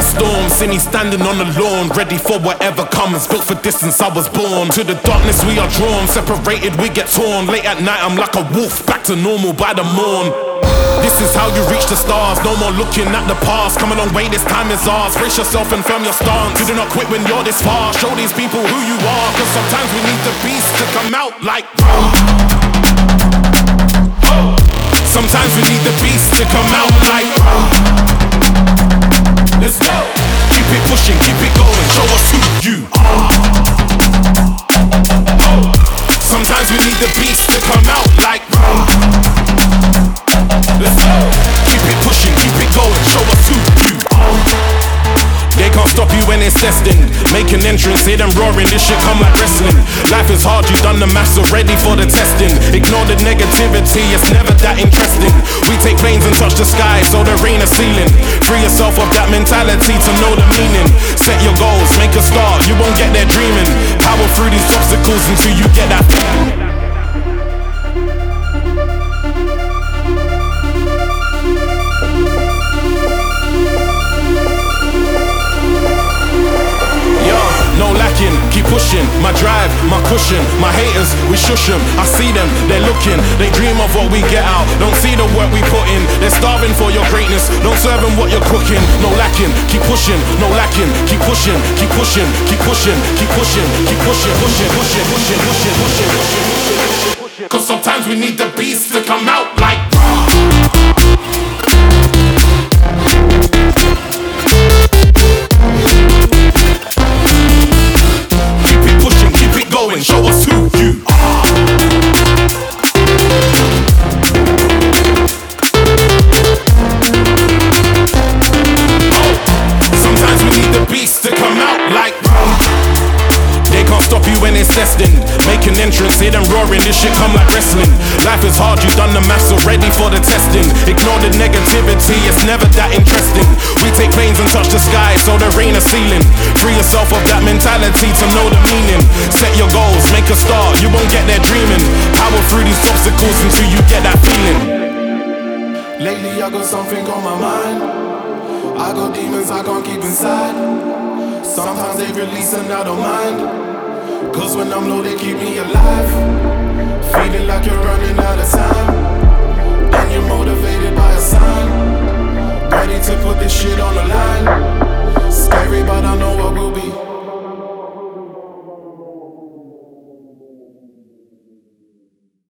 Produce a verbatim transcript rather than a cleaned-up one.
storm. See me standing on the lawn, ready for whatever comes. Built for distance, I was born. To the darkness we are drawn, separated we get torn. Late at night I'm like a wolf, back to normal by the morn. This is how you reach the stars, no more looking at the past. Come a long way, this time is ours. Brace yourself and firm your stance. You do not quit when you're this far. Show these people who you are, cause sometimes we need the beast to come out like oh. Sometimes we need the beast to come out like let's go. Keep it pushing, keep it going, show us who you are. Oh. Sometimes we need the beast to come out like let's go. Keep it pushing, keep it going, show us who you are. They can't stop you when it's destined. Make an entrance, hear them roaring, this shit come like wrestling. Life is hard, you done the maths already for the testing. Ignore the negativity, it's never that interesting. We take planes and touch the sky, so there ain't a ceiling. Free yourself of that mentality to know the meaning. Set your goals, make a start, you won't get there dreaming. Power through these obstacles until you get that feeling. No lacking, keep pushing, my drive, my cushion. My haters, we shush them, I see them, they're looking. They dream of what we get out, don't see the work we put in. They're starving for your greatness, don't serve them what you're cooking. No lacking, keep pushing, no lacking, keep pushing, keep pushing, keep pushing, keep pushing, keep pushing, pushing, pushing, pushing, pushing, pushing, pushing, pushing. Cause sometimes we need the beast to come out like show us who you are. Oh, sometimes we need the beast to come out like they can't stop you when it's destined. Make an entrance, hear them roaring, this shit come like wrestling. Life is hard, you done the maths already for the testing. Ignore the negativity, it's never that interesting. We take planes and touch the sky, so there ain't a ceiling. Free yourself of that mentality to know the meaning. Set your goals, make a start, you won't get there dreaming. Power through these obstacles until you get that feeling. Lately I got something on my mind. I got demons I can't keep inside. Sometimes they release and I don't mind. Cause when I'm low they keep me alive. Feeling like you're running out of time. And you're motivated by a sign. Ready to put this shit on the line. Scary but I know what will be